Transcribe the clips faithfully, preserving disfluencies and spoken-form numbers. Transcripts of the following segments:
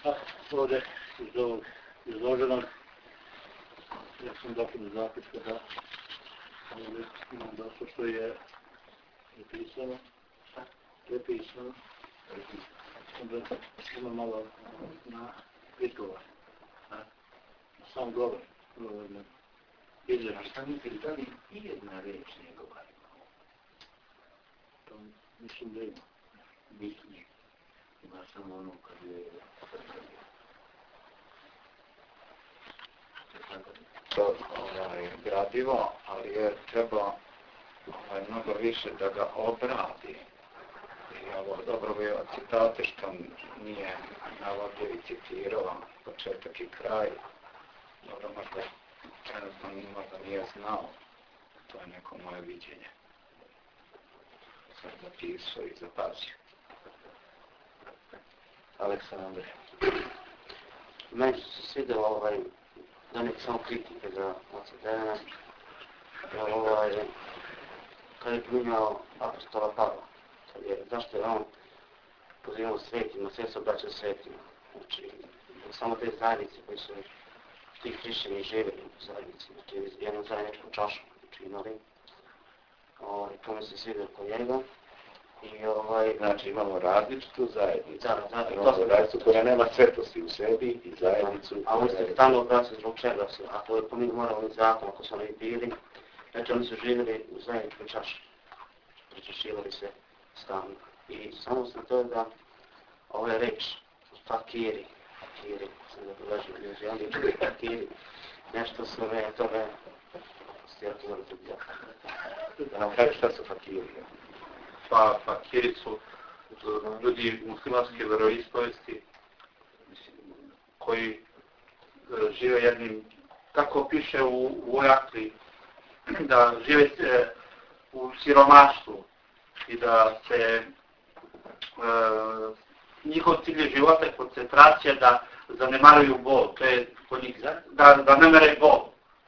A ovdje iz ovog izloženog, ja sam došao do zaključka da ovdje imam dosta što je napisano, prepisano, onda imam malo na prigovor, na sam govor. A šta mislili, da li i jedna reč njegova ima? To mislim da ima. Mislim, ima samo ono kad je srpio. To ovaj, gradivo, ali je trebao ovaj, mnogo više da ga obradi. I ovo dobro bio citate što nije navodio i citirao početak i kraj. Dobro, možda trenutno možda nije znao. To je neko moje viđenje. Sam zapisao i zapazio. Aleksandar. Meni su se svidjelo ovaj, da nek samo kritike za Macedena. Ovaj, kad je primjao apostola Pavla. Je, zašto je on pozivao svetima, sve se obraća svetima. Znači, samo te zajednice koji su ti hrišćani živjeli u zajednici, znači jednu zajedničku čašu, znači imali. Ovaj, to mi se svidio kod njega. I ovaj... Znači imamo različitu zajednicu. Da, da, imamo zajednicu koja nema svetosti u sebi i zajednicu... A oni se stalno obraćaju zbog čega su, ako je pominu moralni zakon, ako su oni bili, znači oni su živjeli u zajedničkoj čaši. Pričešivali se stalno. I samo sam to da ova reč, fakiri, fakiri, sam da prilažim ljudi, ali fakiri, nešto su me, to me, stjerati vrlo tuđa. Da nam kaže šta su fakiri? Pa, fakiri su ljudi muslimanske veroispovesti koji e, žive jednim, kako piše u, u Ojakli, da žive e, u siromaštvu i da se e, njihov cilj života je koncentracija da zanemaruju bol, to je kod njih, da zanemaraju bol.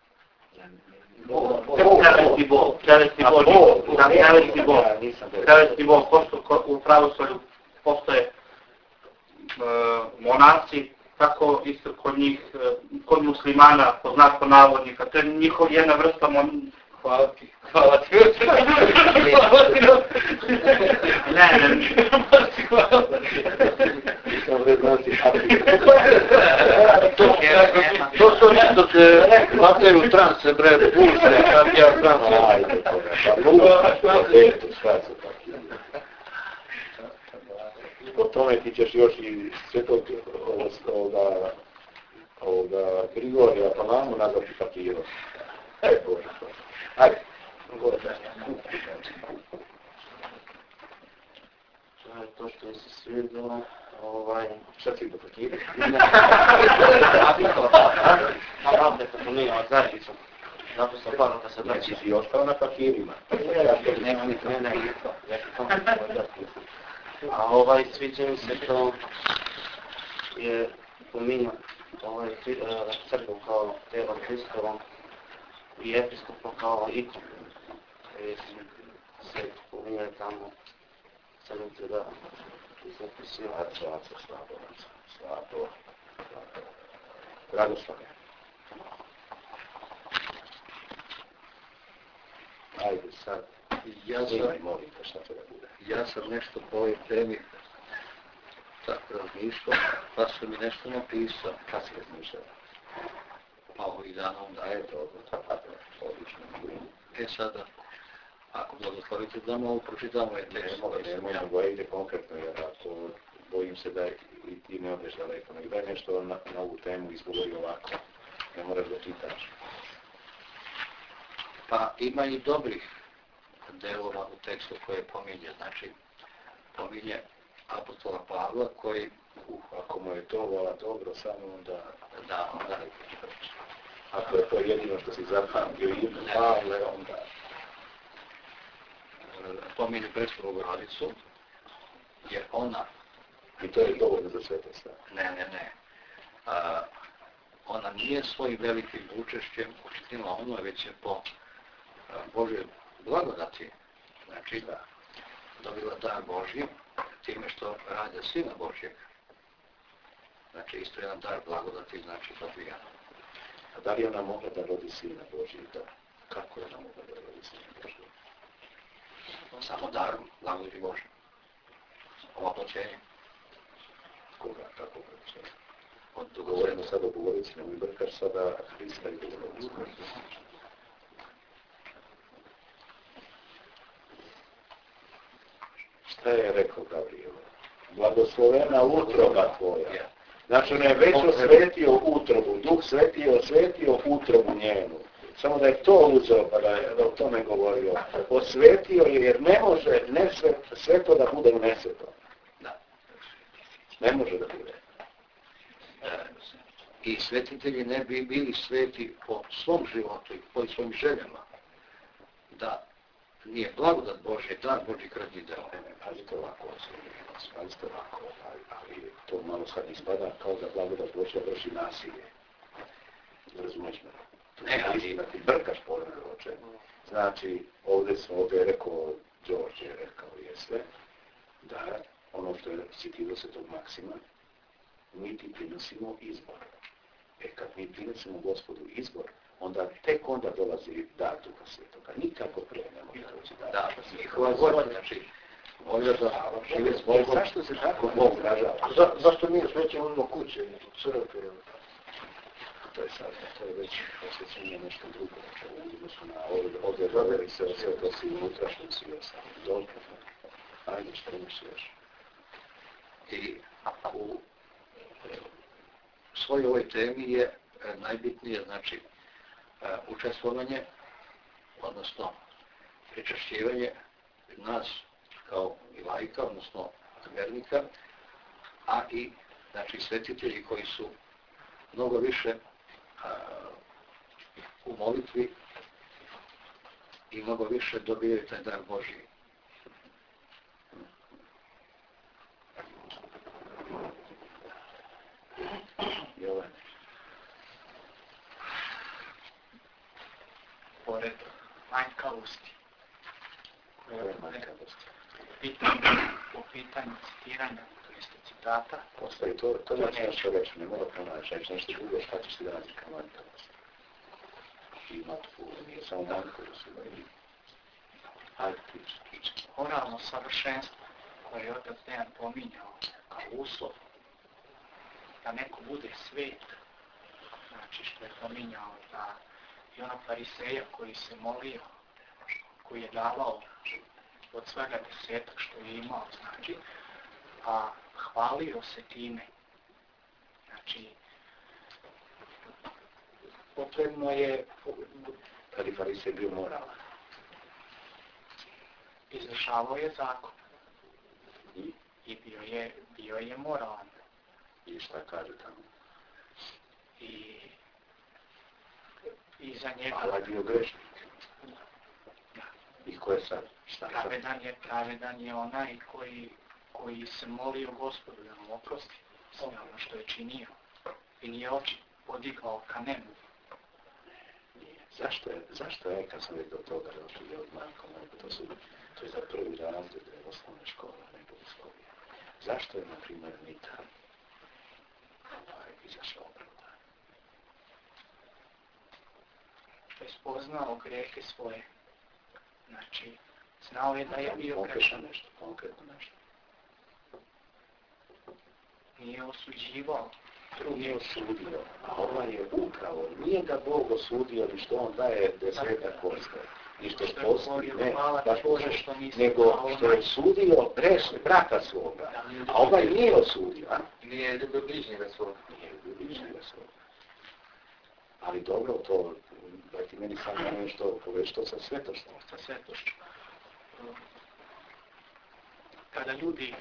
Telesni bol, telesni bol, da, telesni bol, telesni bol, pošto u pravoslavlju postoje e, monasi, tako isto kod njih, kod muslimana, po znaku navodnika, to je njihov jedna vrsta mon... Hvala ti, hvala ti. Ne, ne, hvala ti. To su nešto se hvataju transe, bre, pušte, kad ja transe. Ajde, to po tome ti ćeš još i svetog ovoga, ovoga Grigorija Palamu nazvati fakirom. Ej, Bože, ajde, gore. To je to što mi se svidjelo, ovaj... Šta si do fakiri? Ne, a pravda kako mi je zajednicu. Zato sam paro da se vraća. Znači si ostao na fakirima. Ne, ne, ne, a ovaj sviđa mi se to je pominja ovaj crkvu kao telo Hristovo i episkopa kao ikonu. Se pominja tamo crnice da se pisio. Slabo, slabo, slabo. Dragoslave. Ajde sad. Ja sam, molim te šta to da bude. ja sam nešto po ovoj temi tako razmišljao, pa sam mi nešto napisao. Kad si razmišljao? Pa ovih dana onda. A je to, tako, odlično. E sada, ako blagoslovite da malo pročitamo je tekst. Ne mogu, ne mogu, nego ide konkretno, jer ako bojim se da i ti ne odeš daleko. Nek daj nešto na, na ovu temu izgovori ovako. Ne moraš da čitaš. Pa ima i dobrih delova u tekstu koje pominje. Znači, pominje apostola Pavla koji... Uh, ako mu je to vola dobro, samo onda... Da, onda... Ako je to jedino što si zapamtio ime Pavle, onda... Pominje Petrovu Bogorodicu, jer ona... I to je dovoljno za sve te stvari. Ne, ne, ne. A, ona nije svojim velikim učešćem učinila ono, već je po a, Božoj blagodati. Znači da dobila dar Božji time što rađa Sina Božjeg. znači isto jedan dar blagodati, znači dobija. A da li je ona mogla da rodi Sina Božjega? Kako je ona mogla da rodi Sina Božjega? Samo dar blagodati Bože. Ovoploćenje. Koga? Kako oploćenje? Od Govorimo sad o Bogorodici, nemoj brkaš sada Hrista i Bogorodicu. Šta je rekao Gabriel? Blagoslovena utroba tvoja. Znači, on je već osvetio utrobu, Duh Sveti je osvetio utrobu njenu. Samo da je to uzeo, pa da je da o tome govorio. Osvetio je, jer ne može nesvet, sveto da bude u nesvetom. Da. Ne može da bude. I svetitelji ne bi bili sveti po svom životu i po svojim željama. Da nije blagodat Božje, dar Božji krvni deo. Pazite ovako, pazite ovako, ali to malo sad ispada kao da blagodat Božja vrši nasilje. Razumeš me? Ne, ali... Da ti brkaš pojme o čemu. Znači, ovdje sam ovdje je rekao, Đorđe je rekao, jeste, da ono što je citirao se tog Maksima, mi ti prinosimo izbor. E kad mi prinosimo Gospodu izbor, onda tek onda dolazi dar Duha Svetoga. Nikako prije ne može doći dar. Da, njihova volja, znači, volja da žive s Bogom. Zašto se tako Bog ražava? Za, zašto mi sveće uzmo kuće, crkve? To je sad, to je već osjećanje nešto drugo. Vidimo su na ovdje rodili se o svetosti i unutrašnjosti i ostalo. Dobro. Ajde, što imaš još? I u svojoj ovoj temi je najbitnije, znači, učestvovanje, odnosno pričašćivanje nas kao i laika, odnosno vernika, a i, znači, svetitelji koji su mnogo više a, u molitvi i mnogo više dobijaju taj dar Božji. Jovan. Pored manjkavosti. Manjkavosti. U pitanju citiranja, to jeste citata. Ostaje to, to znači nešto reći, ne mora pronaći, reći nešto drugo, šta ćeš ti raditi kao manjkavost. Ima tu, nije samo manjkavost, ima i... Ajde, priča, priča. Moralno savršenstvo koje je otac Dejan pominjao kao uslov da neko bude svet, znači što je pominjao da i ono fariseja koji se molio, koji je davao od svega desetak što je imao, znači, a hvalio se time. Znači, potrebno je... Kad je farisej bio moralan? Izvršavao je zakon. I? I bio je, bio je moralan. I šta kaže tamo? I, i za njega... Ali je bio grešnik. I ko je sad? Šta? Pravedan je, pravedan je onaj koji, koji se molio Gospodu da mu oprosti sve ono što je činio. I nije oči podigao ka nebu. Zašto je, zašto je, kad sam rekao toga, došli je od majkom, to, su, to je za prvi razred osnovne škole, ne bogoslovije. Zašto je, na primjer, Mita ovaj, izašao opravdan? Što je spoznao grehe svoje. Znači, znao je da je bio grešan. Nešto, konkretno nešto. Nije osuđivao. Nije osudio, a ovaj je upravo. Nije ga Bog osudio ni što on daje desetak posto. Ni što posti, ne, baš Bože, što nego što je osudio grešne brata svoga. A ovaj nije osudio, a? Nije ljubio bližnjega svoga. Nije ljubio bližnjega svoga. Ali dobro, to, da ti meni samo nešto poveš to sa svetošću. Sa svetošću. Kada ljudi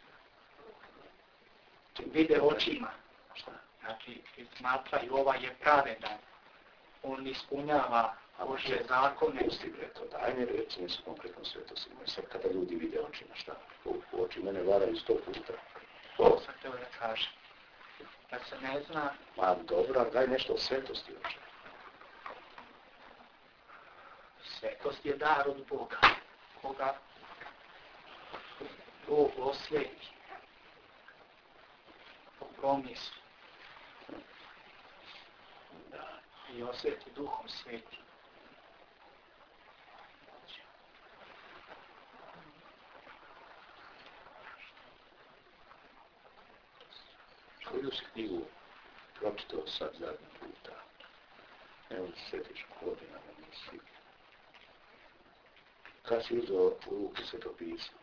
vide očima, znači, smatraju ovaj je pravedan, on ispunjava Božje zakone. Pusti bre to, daj mi reći nisu konkretno svetosti. Sad kada ljudi vide očima, šta? U oči mene varaju sto puta. To sam teo da kažem. Da se ne zna... Ma dobro, daj nešto o svetosti oči. Svetost je dar od Boga. Koga Bog osvijeti. Po promislu. i osjeti Duhom Svetim. Koju si knjigu pročitao sad zadnji puta? Evo se sjetiš godina na misli. Kad si uzeo u ruke svetopismo?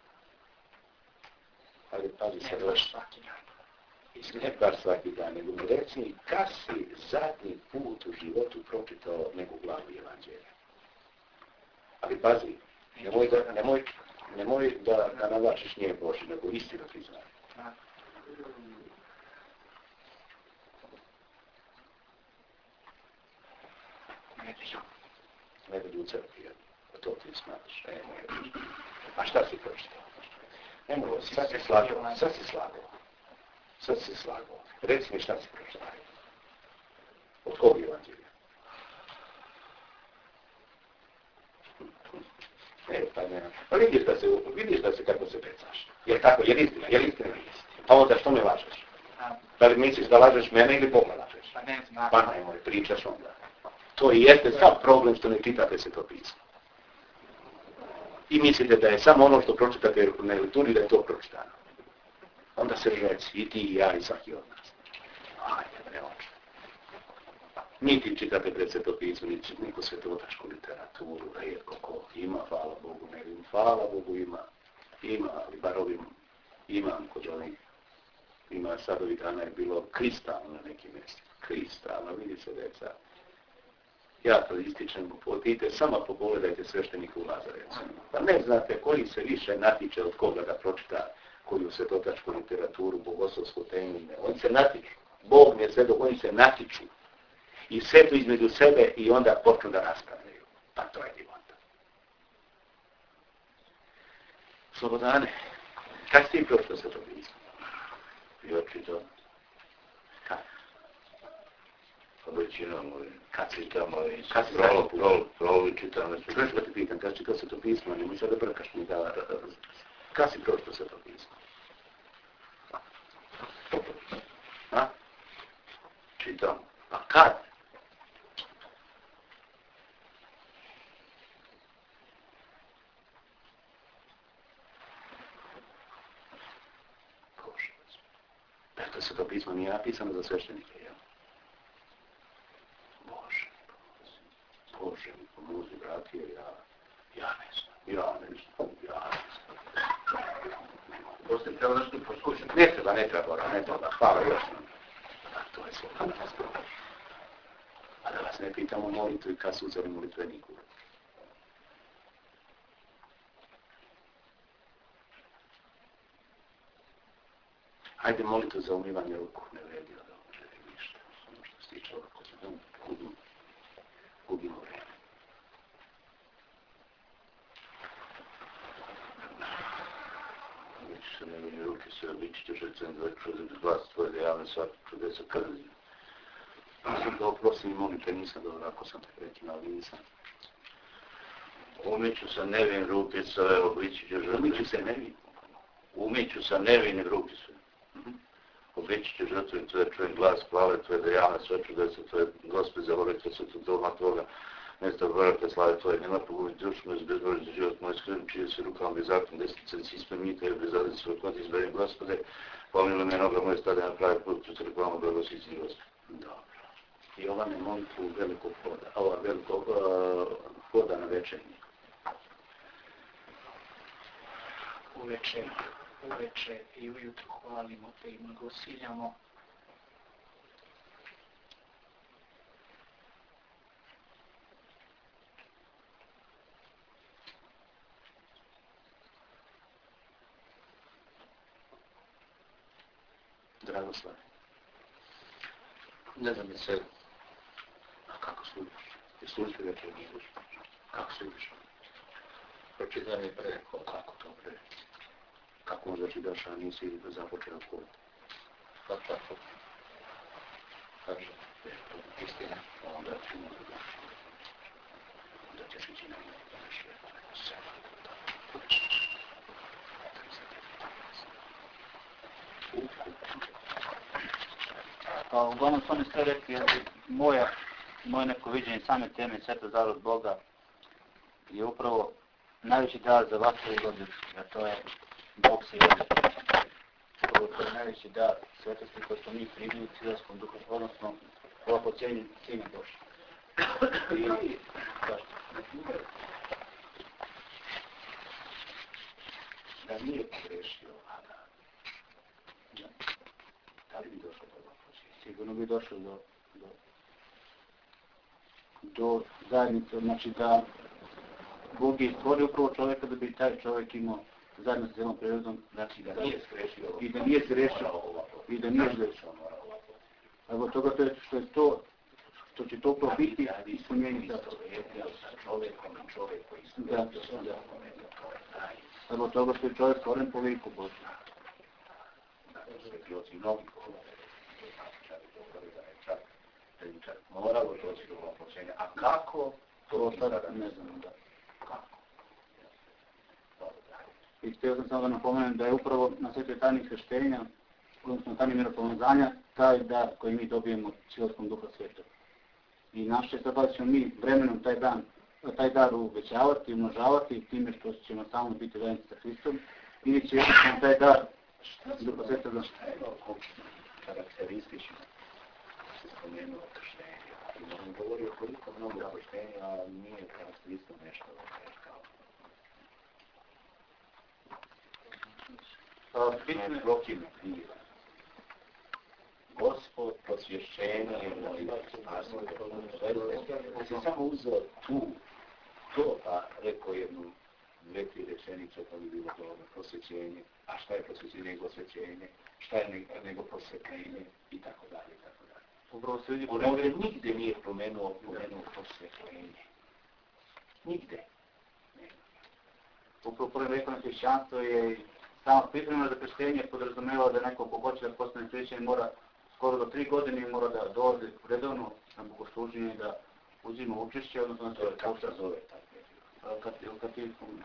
Ali pazi sad još. Ne bar svaki dan, nego mi reci mi kad si zadnji put u životu pročitao neku glavu evanđelja. Ali pazi, nemoj da, nemoj, nemoj da, da navlačiš nije Boži, nego istinu ti znaš. Ne vidi u crkvi, to ti smatraš. E, a šta si pročitao? Nemoj, sad si slagao, sad si slagao. Sad si slagao. Reci mi šta si pročitao. Od kog evanđelja? E, pa ne. Pa vidiš da se, vidiš da se kako se pecaš. Je tako, je istina, je istina, je istina. Pa onda što me lažeš? Da li misliš da lažeš mene ili Boga lažeš? Pa ne znam. Pa nemoj, pričaš onda. To i jeste sav problem što ne čitate se to pismo. I mislite da je samo ono što pročitate na liturgiji da je to pročitano. Onda se reci i ti i ja i svaki od nas. Ajde, ne oče. Niti čitate pred svetopismo, niti neku svetotačku literaturu, rijetko ko ima, hvala Bogu, ne vidim, hvala Bogu ima, ima, ali bar ovim imam kod ovih, ima sad ovih dana je bilo kristalno na nekim mjestima, kristalno, vidi se deca. Ja to ističem, potite, samo pogledajte svešteniku Lazarecu. Pa ne znate koji se više natiče od koga da pročita koju svetotačku literaturu, bogoslovsku temu. Oni se natiču. Bog mi je sve dok oni se natiču. I sve to između sebe i onda počnu da raspravljaju. Pa to je divota. Slobodane, kad si ti pročito se to pismo? I očito. Kad? Pa većinom, Kad si čitamo i Kad si prolo, prolo, prolo, čitamo. Čuješ da ti pitam, kad si čitao se to pismo, nemoj sad da brkaš mi da... Kad si pročito se to pismo? A? Čitam. A kad? Bože. Dakle, se to pismo nije napisano za sveštenike, jel? Bože. Bože, mi pomozi, brati, jer ja... Ja ne znam. Ja ne znam. Ja ne znam. Poslije treba nešto poslušati. Ne treba, ne treba, ne treba. Hvala, još nam. A to je sve. A da vas ne pitamo molitvu i kad su uzeli molitveniku. Hajde molitvu za umivanje ruku, ne vredi od ovo, ne vredi ništa. Samo što se tiče ovako, gubimo, gubimo vreme. Već se ne vidi ruke sve, liči ćeš recen dva čudem glas tvoje da javne svaki čudesa krzi. Ja sam da oprosim i molite, nisam dobro, ako sam te prekinao, ali nisam. Umiću sa nevin ruke svoje, obliči ćeš žrtve. Umiću se nevin. Umiću sa nevin ruke svoje. Obliči ćeš žrtve tvoje, čujem glas hvale tvoje da javne sve čudesa tvoje. Gospod, zavolite se tu doma tvoga. Mjesta vrata slave tvoje, nema pogubiti dušu moju, bezbožiti za život moj, skrbim čije se rukama bez zakon, desnice si ispred te, bez zadnice svoj kont izberim, Gospode, pomilo me noga moje stade na pravi put, tu crkvama blagoslici Gospod. Dobro. I ova ne molitvu velikog poda, ova velikog uh, poda na večernji. Uveče, uveče i ujutro hvalimo te i blagosiljamo. Dragoslav. Ne znam mi se. A kako služiš? I služite večernji služ? Kako služiš? Pročitam je pre. Kako to pre? Kako možda ti daš, a nisi započeo kod? Pa tako. Kaže. Istina. Onda ću mu da daš. Onda ćeš ići na mene da daš sve. Pa uglavnom su oni sve rekli, jer moja moje neko viđenje same teme Sveti dar od Boga je upravo najveći dar za vatru i godinu, jer to je Bog se javlja. Upravo to je najveći dar svetosti koji smo mi primili u ciljaskom duhu, odnosno ova po cijenju Sina Božja. I zašto? Da nije pogrešio Adam, da li bi došlo do ovog počinja? Sigurno bi došlo do, do, do zajednice, znači da Bog je stvorio upravo čovjeka da bi taj čovjek imao zajedno s cijelom prirodom, znači Da nije zgrešio i da nije zgrešio i da nije zgrešio. Evo toga to je što je to, što će to upravo biti ispunjenje zato. Sa čovjekom i čovjek koji su Da, da. Evo toga što je čovjek stvoren po liku Božja. svjetlioci mnogi čak i to da je čak, da je čak moralo doći do opoćenja. A kako? To sada ne znam da. Kako? I htio sam samo da napomenem da je upravo na svetoj tajni krštenja, odnosno tajni miropomazanja, taj dar koji mi dobijemo od Silovskog duha svetog. I naše sada ćemo mi vremenom taj dan, taj dar uvećavati, umnožavati time što ćemo samo biti zajednici sa Hristom, ili će jednostavno taj dar duha svetoga. Šta je ovo karakteristično? Se spomenuo krštenje. I on govorio koliko mnogo krštenja, a nije karakteristično nešto kao. Bitno je prokine kriva. Gospod, prosvješćenje, moj spasno, da se samo uzeo tu, to pa rekao jednu, dve, tri rečenice, pa bi bilo dobro, prosvjećenje, a šta je prosvjećenje nego osvjećenje, šta je nego prosvjetljenje, i tako dalje, i tako dalje. upravo se vidi On ovdje nigde nije pomenuo, pomenuo prosvjetljenje. Nigde. upravo prvi vekovno hrišćanstvo je samo pripremno za krštenje podrazumevao da neko ko hoće da postane hrišćanin mora skoro do tri godine mora da dolazi redovno na bogosluženje da uzima učešće, odnosno da To je kako se zove tako. katoličkom.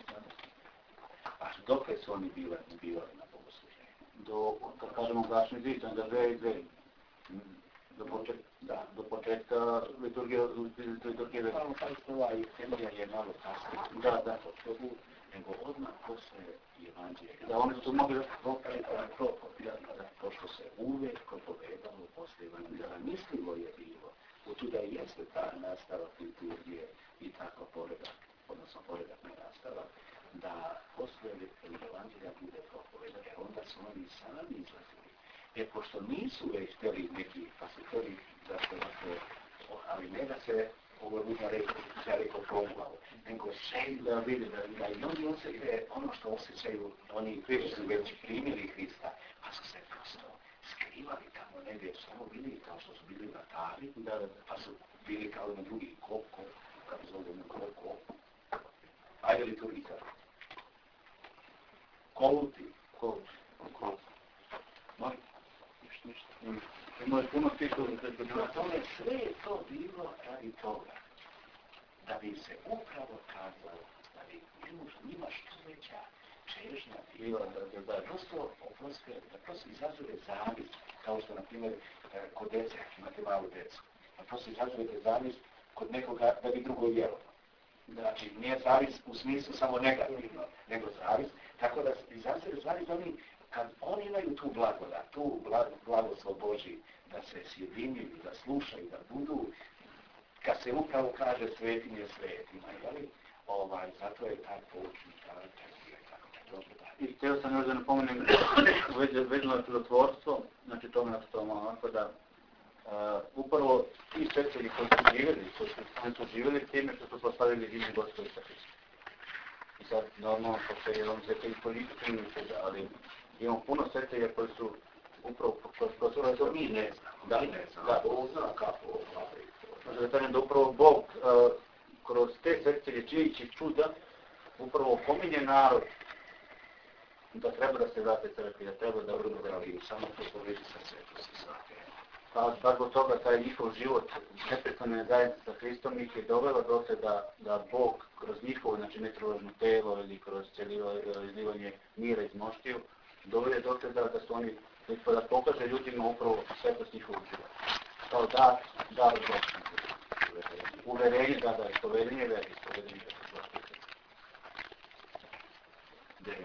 A dok su oni bivali, bivali na bogosluženju? Do, kad kažemo bračni zid, onda dve i dve. Do početka, da, do početka liturgije, liturgije već. Samo taj slova i temelja je malo kasnije. Da, da. Nego odmah posle evanđelja. Da, oni su mogli da, pošto se uvijek propovedalo posle evanđelja. Mislivo je bilo. U tu da jeste ta nastavak liturgije i tako poredak, odnosno poredak ne nastavak, da posle evanđelja bude propovedan, jer onda su oni sami izlazili. Jer pošto nisu već htjeli neki, pa su htjeli da se ovako, ali ne da se ovo ljudna reći, ja rekao probao, nego želju da vide, da vide. I oni osjećaju ono što osjećaju, oni su već primili Hrista, pa su se prosto skrivali tamo negdje, samo bili kao što su bili u Natali, pa su bili kao na drugi kop, kop, kako zovemo kop, kop. Ajde liturgika. Koluti. Koluti. Koluti. Moj? Ništa, ništa. Ima puno titula. Na tome sve je to bilo radi toga. Da bi se upravo kazalo, da bi njima što veća čežnja bila, da, da, da prosto, oproste, da prosto izazove zavist, kao što, na primjer, kod dece, imate malu decu, da prosto izazovete zavist kod nekoga da bi drugo vjerovao. Znači, nije zavist u smislu samo negativno, nego zavist, tako da izazove zavist oni, kad oni imaju tu blagodat, tu blagoslov Božji, da se sjedinjuju, da slušaju, da budu, kad se upravo kaže svetim je svetima, jeli? Ovaj, zato je taj poučnik, taj tekst, tako da dobro da. I htio sam još da napomenem vezano na čudotvorstvo, znači to me to malo onako da uh, upravo ti sveceli koji su živjeli, koji su, koji su živjeli time što su proslavili ime Gospoda Isusa Hrista. I sad normalno pošto je on sveceli politični, ali imamo puno svecelja koji su upravo proslavili to mi ne znam, da, mi ne znam, da, Bog zna kako ovaj. Možda da kažem da upravo Bog uh, kroz te svecelje čijeći čuda upravo pominje narod da treba da se vrate crkvi, da treba da budu vrati, samo to povedi sa svetosti svake. Pa tako toga taj njihov život neprestane zajednice sa Hristom ih je dovela do se da, da Bog kroz njihovo, znači netroložno telo ili kroz izlivanje mira iz moštiju, dovede do se da, da su oni, da pokaže ljudima upravo svetost njihovog života. kao dar, dar Boga. Uverenje, da, da, ispovedenje veri, ispovedenje veri.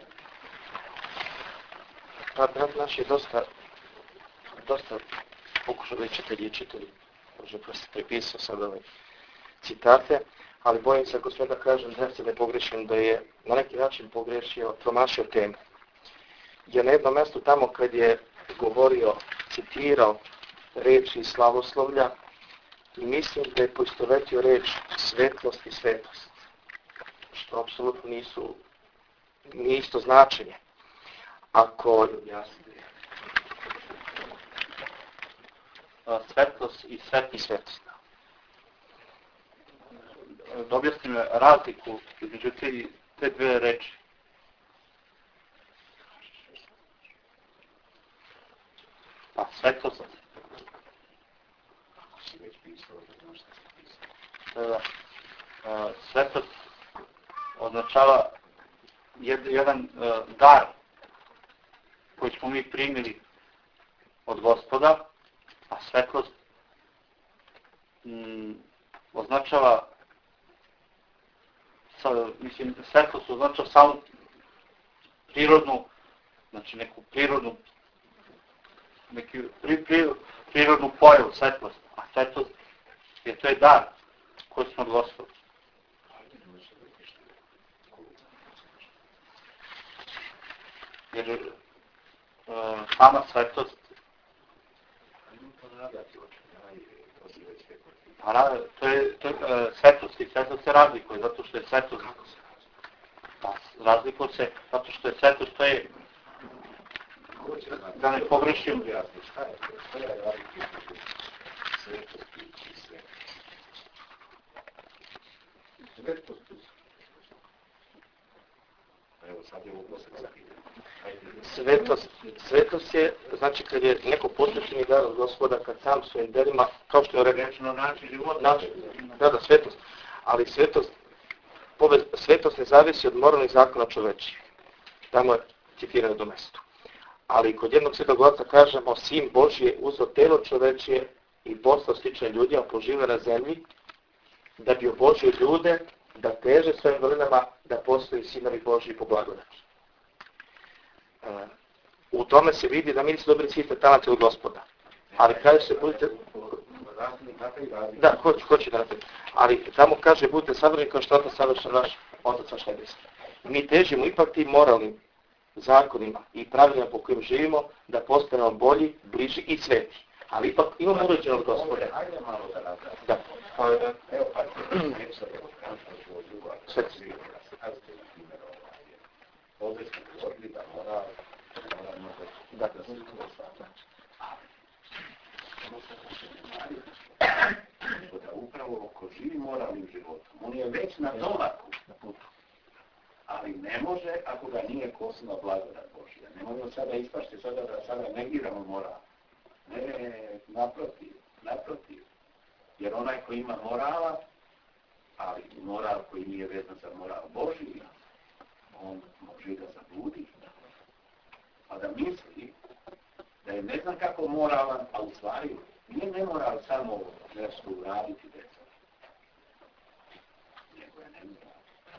Pa brat naš je dosta, dosta pokušao da čitali i čitali, možda pa se prepisao sad ove citate, ali bojim se ako sve da kažem, da se ne pogrešim, da je na neki način pogrešio, promašio temu. Jer na jednom mjestu tamo kad je govorio, citirao reči slavoslovlja, i mislim da je poistovetio reč svetlost i svetost, što apsolutno nisu, nije isto značenje. Ako svetlost i svet i svetost. Da objasnim razliku između te, te dve reči. Pa svetlost. Da, da. Svetost označava jed, jedan uh, dar koji smo mi primili od Gospoda, a svetlost mm, označava sa, mislim, svetlost označava samo prirodnu, znači neku prirodnu neki pri, pri, prirodnu pojavu, svetlost, a svetlost je to je dar koji smo od Gospoda. Jer uh, sama svetost pa, to je, to je uh, svetost i svetost se razlikuje zato što je svetost pa, razlikuje se zato što je svetost to je da ne pogrešim Svetost, svetost je, znači kad je neko posvećeni dar od Gospoda, kad sam svojim delima, kao što je rekao, način života, način, da, da, svetost, ali svetost, poved, svetost ne zavisi od moralnih zakona čovečije. Tamo je citirano do mestu. Ali kod jednog svetog oca kažemo, Sin Božji je uzeo telo čovečije i postao sličan ljudima, poživio na zemlji, da bi obožio ljude, da teže svojim vrlinama, da postoji sinovi Božji po blagodati. U tome se vidi da mi nisu dobili svi te talente od Gospoda. Ali kaže se, budite... Da, hoću, hoću da napravim. Ali tamo kaže, budite savršeni kao što je savršen naš Otac vaš nebeski. Mi težimo ipak tim moralnim zakonima i pravilima po kojim živimo da postanemo bolji, bliži i sveti. Ali ipak imamo uređeno od Gospoda. Ajde malo da radimo. Da. Evo pa, neću sad kažem što ću od drugo, ali sve ću vidjeti. Ovdje smo govorili da mora, mora možda da da se to znači. Ali, da upravo ko živi moralnim životom, on je već na dolaku, na putu. Ali ne može ako ga nije kosila blagodat Božja. Ne možemo sada ispašti sada da sada negiramo moral. Ne, naprotiv, naprotiv. Jer onaj koji ima morala, ali moral koji nije vezan za moral Božji, on može da zabudi, a da misli da je ne znam kako moralan, a u stvari nije nemoral samo nešto uraditi deca. Nego je nemoral.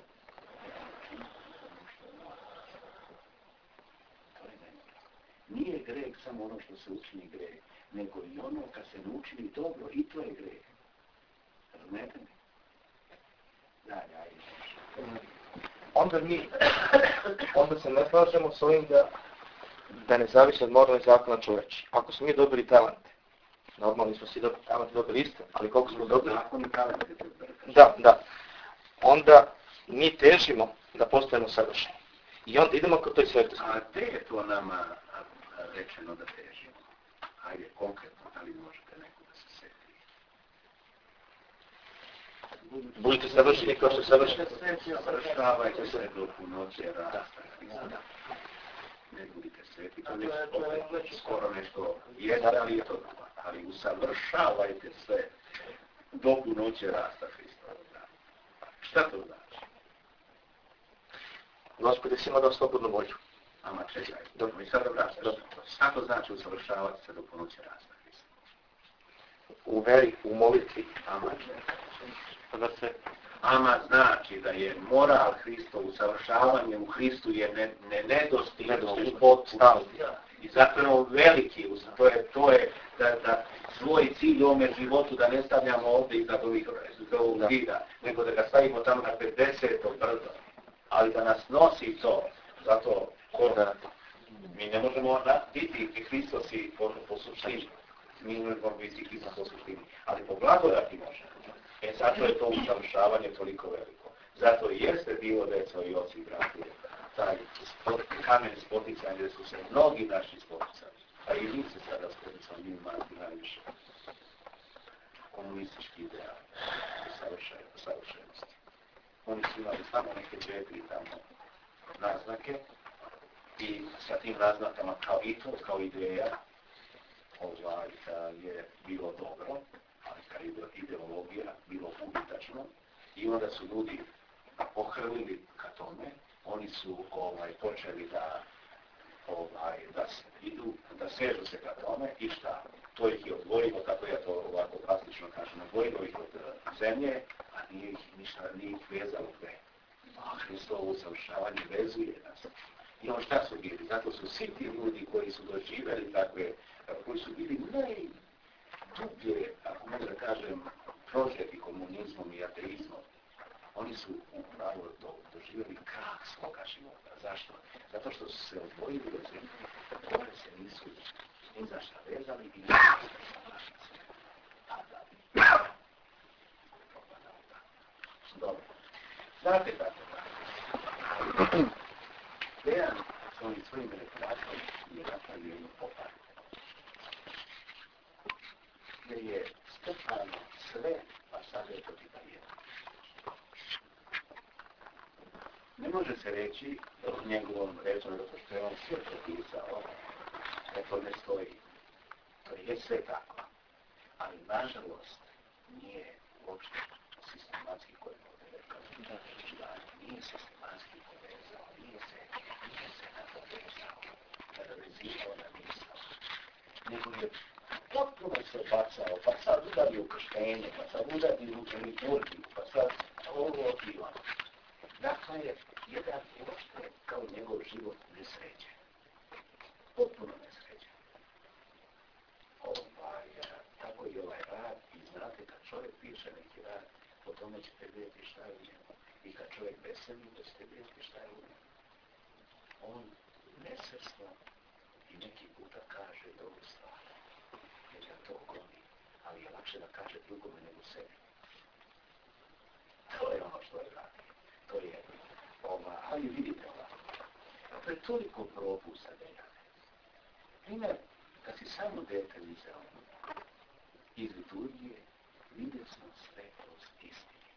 To je nemoral. Nije greh samo ono što se učini greh, nego i ono kad se ne učini dobro, i to je greh. Razumete mi? Da, da, da. Onda mi, onda se ne slažemo s ovim da, da ne zavisi od moralnih zakona čoveči. Ako smo mi dobili talente, normalno smo svi dobili talente, dobili isto, ali koliko smo dobili... Da, da. Onda mi težimo da postajemo savršeni. I onda idemo kod toj svetosti. A te je to nama rečeno da težimo? Ajde, konkretno, da li možete neko da se seti? Budite savršeni kao što savršeni. Savršavajte se do punoće rasta Hrista. Ne budite sveti, to je skoro nešto jedan, ali je to dva. Ali usavršavajte se do punoće rasta Hrista. Šta to znači? Gospod je svima dao slobodnu volju. Ama čekaj, dobro, i sada vraćaš. Šta to znači usavršavati se do punoće rasta Hrista? u veri, u molitvi. Ama, da se ama znači da je moral Hristov, usavršavanje u Hristu je ne, ne nedostižno u potpunosti. I zato je on veliki, to je, to je da, da svoj cilj u ovome životu da ne stavljamo ovdje iznad ovih ovog zida, nego da ga stavimo tamo na pedesetom brdo. Ali da nas nosi to, zato ko da mi ne možemo biti i Hristosi po, po suštini. Mi ne možemo biti Hristos po suštini. Ali po blagodati možemo. E zato je to usavršavanje toliko veliko. Zato i jeste bilo deco i oci i brati. Taj spot, kamen spoticanja gdje su se mnogi naši spoticali. A i mi se sada spoticali, mi imati najviše komunistički ideal savršenosti. Oni su imali samo neke četiri tamo naznake i sa tim naznakama kao i to, kao ideja, ovaj, je bilo dobro, ali kao ideologija bilo ubitačno i onda su ljudi pohrlili ka tome, oni su ovaj, počeli da ovaj, da se idu, da sežu se ka tome i šta? To ih je odvojilo, kako ja to ovako plastično kažem, odvojilo ih od zemlje, a nije ih ništa, nije ih vezalo dve. A Hristovo usavršavanje vezuje nas. I on šta su bili? Zato su svi ti ljudi koji su doživjeli takve, koji su bili najdublje, ako mogu da kažem, prožeti komunizmom i ateizmom, oni su upravo do, doživjeli krah svoga života. Zašto? Zato što su se odvojili od zemlje, koje se nisu ni za šta vezali i nisu za plašice. Dobro. Znate kako da? Dejan s ovim svojim rekreacijom je napravio jednu poparu. Gdje je strpano sve, pa sad je to tipa jedan. Ne može se reći u njegovom rečenu, zato što je on sve propisao, da to ne stoji. To je sve tako. Ali, nažalost, nije uopšte sistematski koji je ovdje rekao. Da, nije sistematski povezao, nije se, nije se nadovezao, nadovezivao na misao. Nego je potpuno se bacao, pa sad udari u krštenje, pa sad udari u liturgiju, pa sad ovo i ono. Dakle, jedan uopšte kao njegov život nesređen. Potpuno nesređen. Ovaj, tako i ovaj rad, i znate, kad čovjek piše neki rad, po tome ćete vidjeti šta je u njemu. I kad čovjek beseni, da ćete vidjeti šta je u njemu. On nesvjesno i neki puta kaže dobru stvar. Jer ga to goni. Ali je lakše da kaže drugome nego sebi. To je ono što je radi. To je ova, ali vidite ovako. To je toliko propusta dejane. Primjer, kad si samo dete uzeo iz liturgije, vidjeli smo svetlost istine.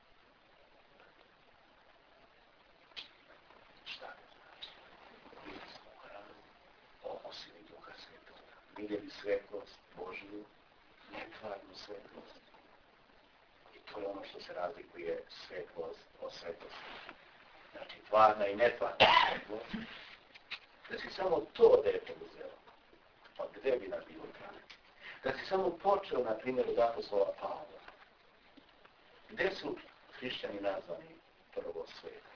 Šta ne znači? Vidjeli smo hranu, okusili Duha Svetoga. Vidjeli svetlost Božiju, netvarnu svetlost. I to je ono što se razlikuje svetlost od svetlosti. Znači, tvarna i netvarna svetlost. Da si samo to dete uzeo, pa gdje bi nas bilo kraj? Da si samo počeo, na primjer, od apostola Pavla. Gdje su hrišćani nazvani prvo sveta?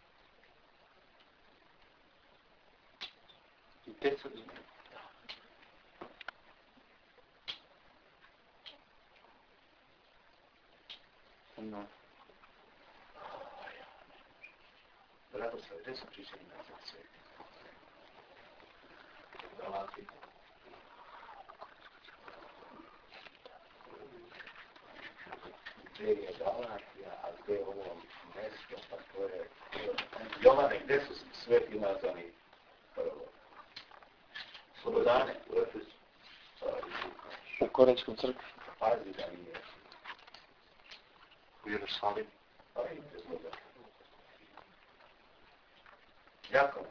Gdje su? No. Radoslav, gdje su hrišćani nazvani sveti? Galati. Gdje je Galatija, a gdje je ovo mjesto, pa to je... Jovane, gdje su sveti nazvani prvo? Slobodane, u Efesu. U Korintskom crkvi. Pazi da nije. U Jerusalimu. Pa imate Slobodane. Jakome?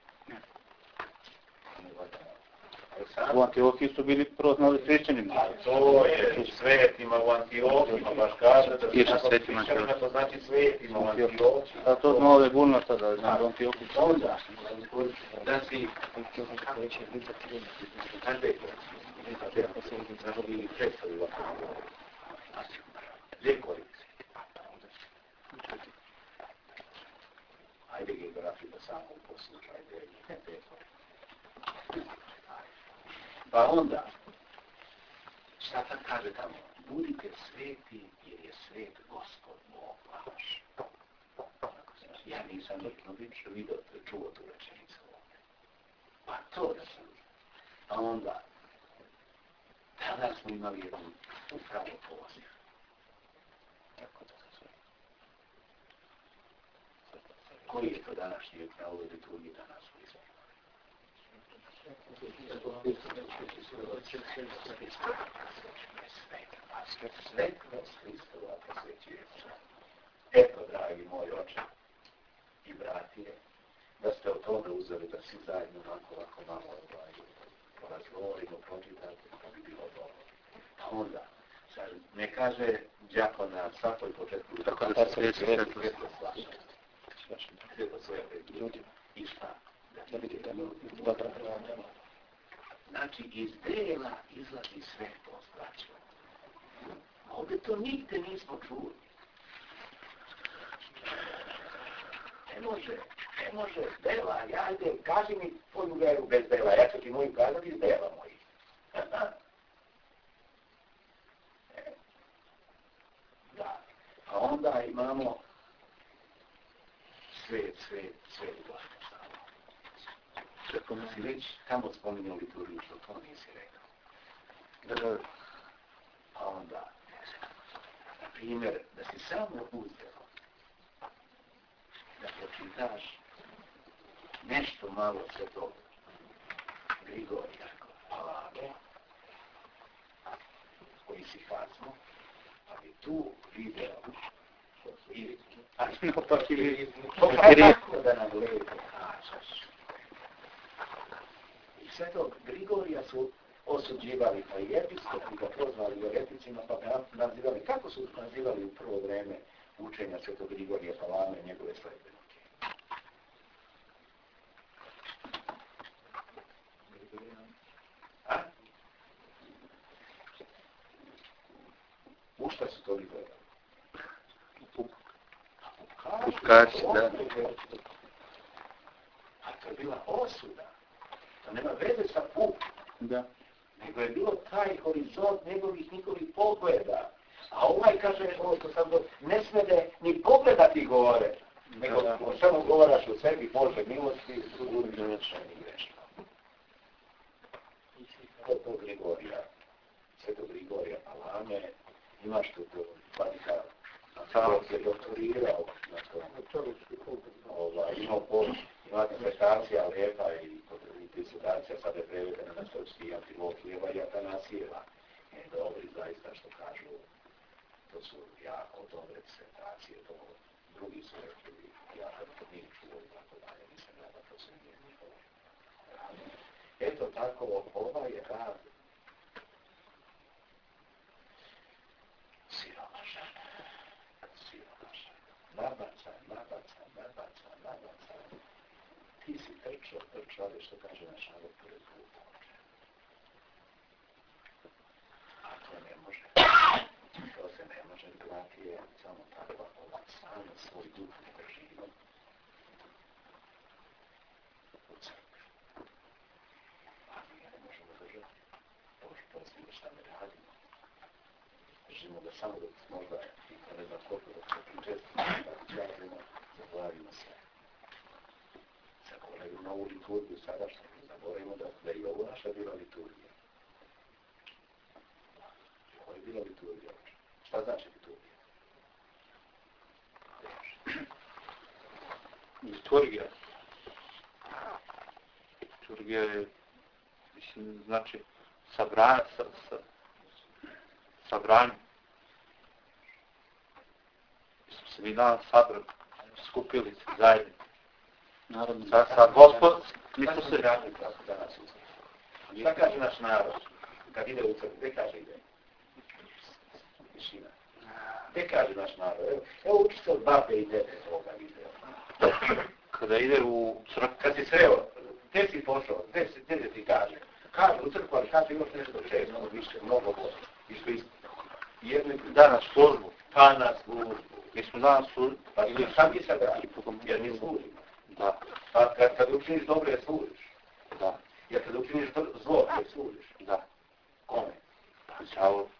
U Antiohiji su bili prvo znali hrišćanima. To je svetima u Antiohiji, baš kaže da Piše se svetima hrišćanima, to znači svetima u Antiohiji. A to smo ove bulno sada, znam u Antiohiji. Onda, da si... bi trebalo ili predstavi ovako. Gdje korici? Ajde geografiju da samo poslušaj, ne peko. Pa onda, šta tad kaže tamo? Budite sveti jer je svet Gospod Bog vaš. Ja nisam nikno više vidio, čuo tu rečenicu ovdje. Pa to da sam. A onda, tada smo imali jedan upravo poziv. Tako da se sve. Koji je to današnji na ovoj liturgiji danas u izvoju? Svetlost Hristova posvećuje se. Eto, dragi moj oče i bratije, da ste o tome uzeli da si zajedno onako, ovako malo ovaj, porazgovorimo, pročitate, to bi bilo dobro. A onda, sad, ne kaže džakon na svakoj početku, tako da se svijeći svetlo slaša. Svetlo svoje ljudima. I šta? Da vidite dobro. Znači, iz dela izlazi svetost, braćo. Ovdje to nigde nismo čuli. Ne može, ne može, dela, ajde, kaži mi tvoju veru bez dela, ja ću ti moju kazati iz dela mojih. Da, a onda imamo svet, svet, svet, Gospod. Kako si već tamo spominjao liturgiju, što to nisi rekao. A onda, na primjer, da si samo uzeo, da pročitaš nešto malo svetog Grigorija Palame, koji si hazmo, pa bi tu video i tako da nam lepo kažeš. I svetog Grigorija su osuđivali, pa i episkopi ga prozvali jereticima, pa ga nazivali, kako su nazivali u prvo vreme učenja svetog Grigorija Palame i njegove sledbenike? A? U šta su to gledali? Pukači, da. A to je bila osuda. To nema veze sa puk. Da. Nego je bilo taj horizont njegovih njihovih pogleda. A ovaj kaže, ovo što sam do... ne smede ni pogledati gore. Nego samo govaraš o sebi, Bože milosti, drugim grešnim grešno. Kod tog Grigorija, svetog Grigorija Palame, imaš tu Vatikana. Samo se doktorirao na tom. Ovaj, imao pol, ima disertacija lijepa i, i disertacija sad je prevedena na srpski Antimoklijeva i Atanasijeva. I dobri zaista što kažu, to su jako dobre disertacije, to drugi su rekli, ja to nije čuo i tako dalje, nisam da to se nije njihovo. Eto tako, ovaj je rad siromašan. Nabacan, nabacan, nabacan, nabacan. Ti si trčao, trčao, ali što kaže naš narod pored puta. A to ne može. To se ne može gledati, je samo takva ova sam svoj duh ne drživo u crkvi. A mi ne možemo držati. Bože, poslije šta ne radimo. Držimo da samo da možda ne znam koliko da se pričestimo, da ćemo, zaboravimo se. Zaboravimo na ovu liturgiju sadašnju, zaboravimo da, da i ovo naša bila liturgija. Ovo je bila liturgija. Šta znači liturgija? Liturgija. Liturgija je, mislim, znači, sabranje, sa, sa, sabranje. Se mi dan sabrali, skupili se zajedno. Naravno, sa, sa Gospod, mi smo se radili tako danas u crkvi. Šta kaže naš narod? Kad ide u crkvi, gdje kaže ide? Tišina. Gdje kaže naš narod? Evo, evo uči se od babe i dede toga video. Kada ide u crkvu, kad si sreo, gdje si pošao? Gdje, si, gdje ti kaže? kaže u crkvu, ali kaže još nešto često, više, mnogo bolje. I što isto. Jedno Danas službu. pa na službu. Mi smo danas službu. Pa ili šta mi sad radi? Jer mi služimo. Da, Pa kad, kad učiniš dobro, je služiš. da, Jer kad učiniš zlo, je služiš. da. Kome? Pa đavo.